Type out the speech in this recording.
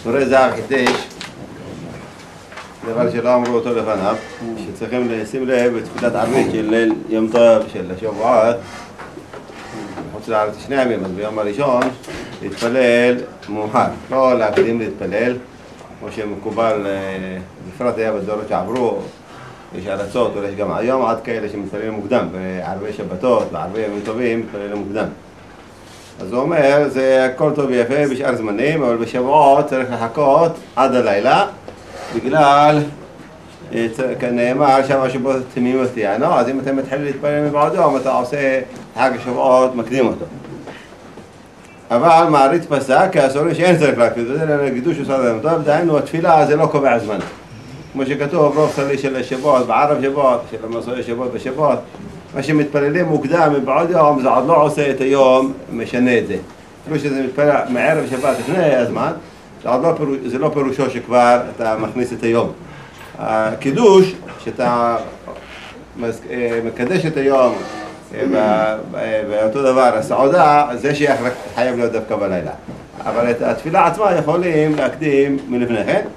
תורי זהב חידש, דבר שלא אמרו אותו לפניו, שצריכים לשים לב בתפילת ערבית של ליל יום טוב של השבועות, בחוץ לארץ 2 ימים, אז ביום הראשון להתפלל מאוחר, לא להקדים להתפלל, כמו שמקובל, בפרט היה בדורות שעברו, יש ארצות, אולי יש גם היום עד כאלה שמתפללים מוקדם, בערבי שבתות, בערבי ימים טובים מתפללים מוקדם. אז הוא אומר, זה הכל טוב ויפה בשאר זמנים, אבל בשבועות צריך לחכות עד הלילה, בגלל, כנאמר, שם שבועות תמימות תהיינו, אז אם אתם מתחילים להתפלל מבעוד יום, אתה עושה חג השבועות, מקדים אותו. אבל מעריץ פסק, כי הסורים שאין צריך להקפיד, וזה לגידוש וסעודת יום טוב, דהיינו, התפילה זה לא קובע זמן. כמו שכתוב, רוב סלי של השבועות, בערב שבועות, של המסורי שבועות בשבועות, מה שמתפללים מוקדם מבעוד יום, זה עוד לא עושה את היום, משנה את זה. אפילו שזה מתפלל מערב שבת לפני הזמן, זה לא פירושו שכבר אתה מכניס את היום. הקידוש, שאתה מקדש את היום, ואותו דבר, הסעודה, זה חייב להיות דווקא בלילה. אבל את התפילה עצמה יכולים להקדים מלפני כן.